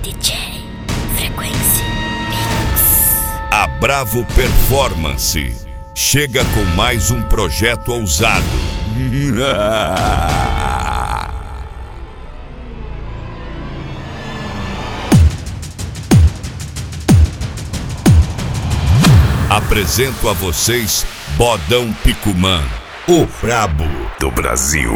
DJ Frequência Mix. A Bravo Performance chega com mais um projeto ousado. Apresento a vocês Bodão Picumã, o brabo do Brasil.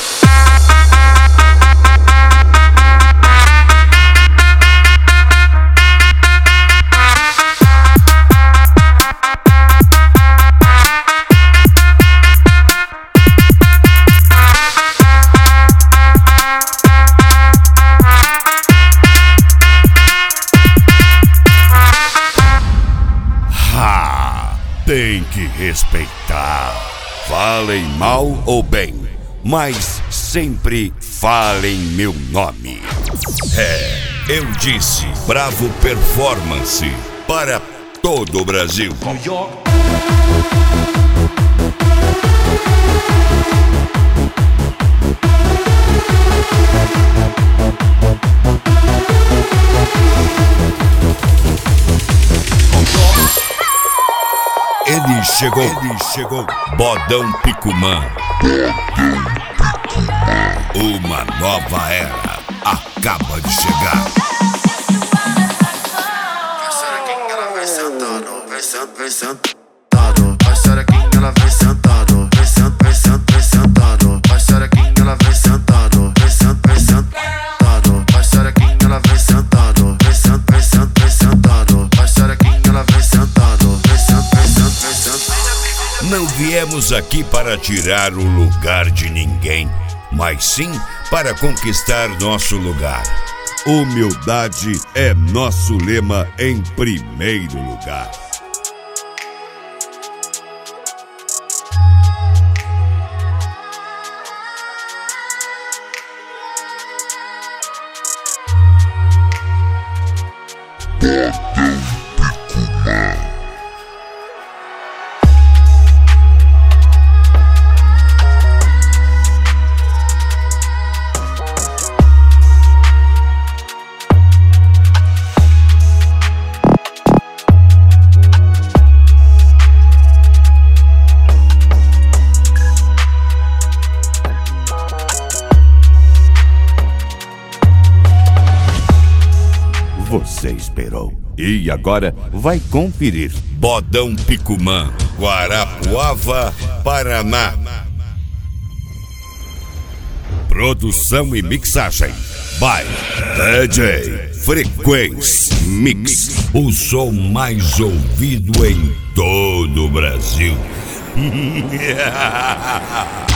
Tem que respeitar. Falem mal ou bem, mas sempre falem meu nome. Eu disse Bravo Performance para todo o Brasil. Ele chegou, Bodão Picumã. Uma nova era acaba de chegar. Vai xerequinha, ela vem sentando, vem sentado. Vai xerequinha, ela vem sentado, vem sentado. Vai xerequinha, ela vem sentado, vem sentado. Vai xerequinha, ela vem sentado, vem sentado. Vai xerequinha, ela vem sentado, vem sentado. Não viemos aqui para tirar o lugar de ninguém, mas sim para conquistar nosso lugar. Humildade é nosso lema em primeiro lugar. Você esperou e agora vai conferir. Bodão Picumã, Guarapuava, Paraná. Produção e mixagem by DJ Frequência Mix, o som mais ouvido em todo o Brasil.